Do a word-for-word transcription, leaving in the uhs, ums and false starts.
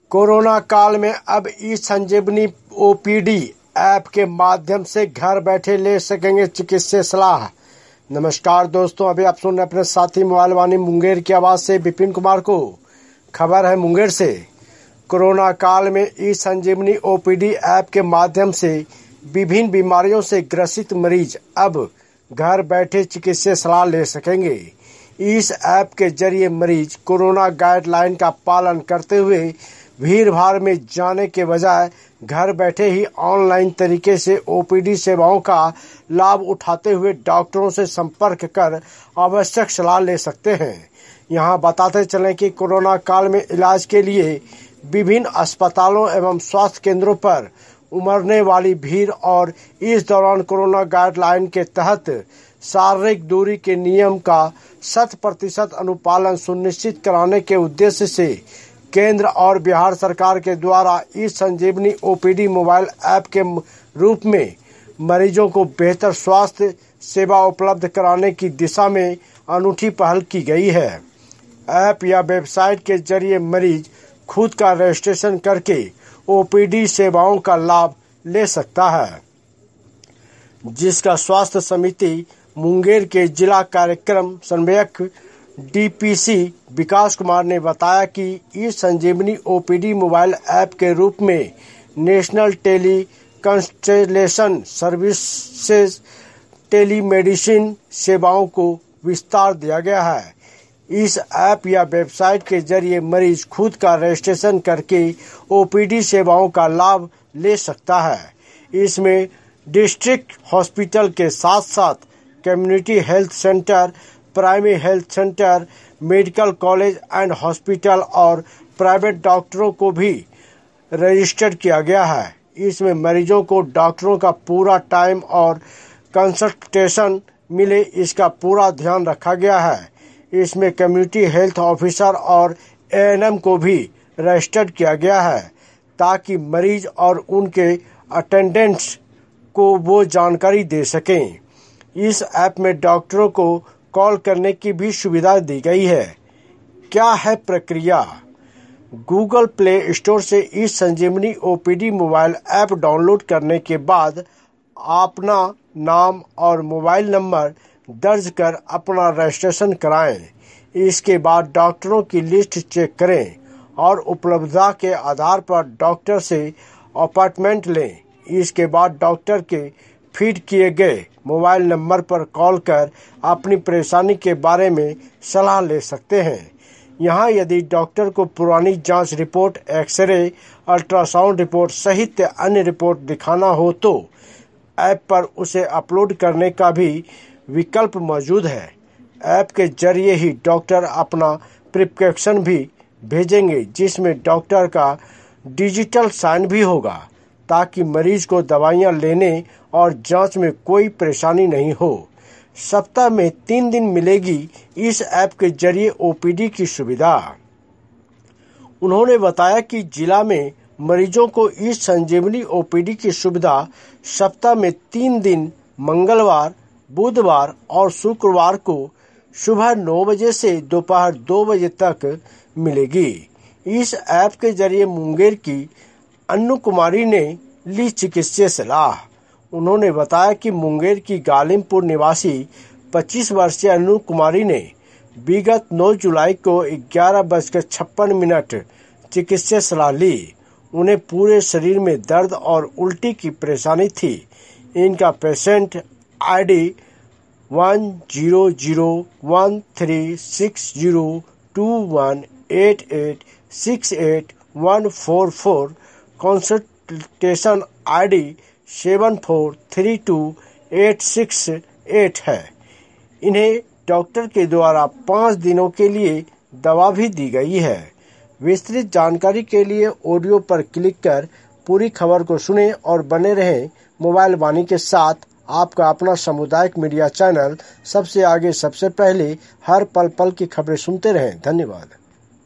Corona काल में अब ई संजीवनी ओपीडी ऐप के माध्यम से घर बैठे ले सकेंगे चिकित्सीय सलाह। नमस्कार दोस्तों, अभी आप सुन रहे अपने साथी मोबाइल वाणी मुंगेर की आवाज से विपिन कुमार को। खबर है मुंगेर से। कोरोना काल में ई संजीवनी ओपीडी ऐप के माध्यम से विभिन्न बीमारियों से ग्रसित मरीज अब घर बैठे चिकित्सीय सलाह ले सकेंगे। इस ऐप के जरिए मरीज कोरोना गाइडलाइन का पालन करते हुए भीड़ भाड़ में जाने के बजाय घर बैठे ही ऑनलाइन तरीके से ओपीडी सेवाओं का लाभ उठाते हुए डॉक्टरों से संपर्क कर आवश्यक सलाह ले सकते हैं। यहां बताते चलें कि कोरोना काल में इलाज के लिए विभिन्न अस्पतालों एवं स्वास्थ्य केंद्रों पर उमड़ने वाली भीड़ और इस दौरान कोरोना गाइडलाइन के तहत शारीरिक दूरी के नियम का शत प्रतिशत अनुपालन सुनिश्चित कराने के उद्देश्य से केंद्र और बिहार सरकार के द्वारा e Sanjeevani OPD mobile app के रूप में मरीजों को बेहतर स्वास्थ्य सेवा उपलब्ध कराने की दिशा में अनूठी पहल की गई है। ऐप या वेबसाइट के जरिए मरीज खुद का रजिस्ट्रेशन करके ओपीडी सेवाओं का लाभ ले सकता है, जिसका स्वास्थ्य समिति मुंगेर के जिला कार्यक्रम समन्वयक डीपीसी विकास कुमार ने बताया कि e Sanjeevani OPD mobile app के रूप में national tele consultation services telemedicine सेवाओं को विस्तार दिया गया है। इस ऐप या वेबसाइट के जरिए मरीज खुद का रजिस्ट्रेशन करके ओपीडी सेवाओं का लाभ ले सकता है। इसमें डिस्ट्रिक्ट हॉस्पिटल के साथ साथ community health centre, primary health centre, medical college and hospital और प्राइवेट डॉक्टरों को भी रजिस्टर्ड किया गया है। इसमें मरीजों को डॉक्टरों का पूरा टाइम और कंसल्टेशन मिले, इसका पूरा ध्यान रखा गया है। इसमें कम्युनिटी हेल्थ ऑफिसर और एएनएम को भी रजिस्टर्ड किया गया है ताकि मरीज और उनके अटेंडेंट्स को वो जानकारी दे सकें। इस ऐप में डॉक्टरों को कॉल करने की भी सुविधा दी गई है। क्या है प्रक्रिया? गूगल प्ले स्टोर से e Sanjeevani OPD mobile app download करने के बाद अपना नाम और मोबाइल नंबर दर्ज कर अपना रजिस्ट्रेशन कराएं। इसके बाद डॉक्टरों की लिस्ट चेक करें और उपलब्धता के आधार पर डॉक्टर से अपॉइंटमेंट लें। इसके बाद डॉक्टर के फीड किए गए मोबाइल नंबर पर कॉल कर अपनी परेशानी के बारे में सलाह ले सकते हैं। यहाँ यदि डॉक्टर को पुरानी जांच रिपोर्ट, एक्सरे, अल्ट्रासाउंड रिपोर्ट सहित अन्य रिपोर्ट दिखाना हो तो ऐप पर उसे अपलोड करने का भी विकल्प मौजूद है। ऐप के जरिए ही डॉक्टर अपना प्रिस्क्रिप्शन भी भेजेंगे, जिसमें डॉक्टर का डिजिटल साइन भी होगा ताकि मरीज को दवाइयां लेने और जांच में कोई परेशानी नहीं हो। सप्ताह में तीन दिन मिलेगी इस ऐप के जरिए ओपीडी की सुविधा। उन्होंने बताया कि जिला में मरीजों को इस संजीवनी ओपीडी की सुविधा सप्ताह में तीन दिन मंगलवार, बुधवार और शुक्रवार को सुबह नौ बजे से दोपहर दो बजे तक मिलेगी। इस ऐप के जरिए मुंगेर की अन्नू कुमारी ने ली चिकित्सीय सलाह। उन्होंने बताया कि मुंगेर की गालिमपुर निवासी पच्चीस वर्षीय अन्नू कुमारी ने विगत नौ जुलाई को ग्यारह बजकर छप्पन मिनट चिकित्सीय सलाह ली। उन्हें पूरे शरीर में दर्द और उल्टी की परेशानी थी। इनका patient ID one zero zero one three six zero two one eight eight six eight one four four, consultation ID seven four three two eight six eight है। इन्हें डॉक्टर के द्वारा पाँच दिनों के लिए दवा भी दी गई है। विस्तृत जानकारी के लिए ऑडियो पर क्लिक कर पूरी खबर को सुनें और बने रहें मोबाइल वाणी के साथ। आपका अपना सामुदायिक मीडिया चैनल सबसे आगे सबसे पहले हर पल पल की खबरें सुनते रहें। धन्यवाद।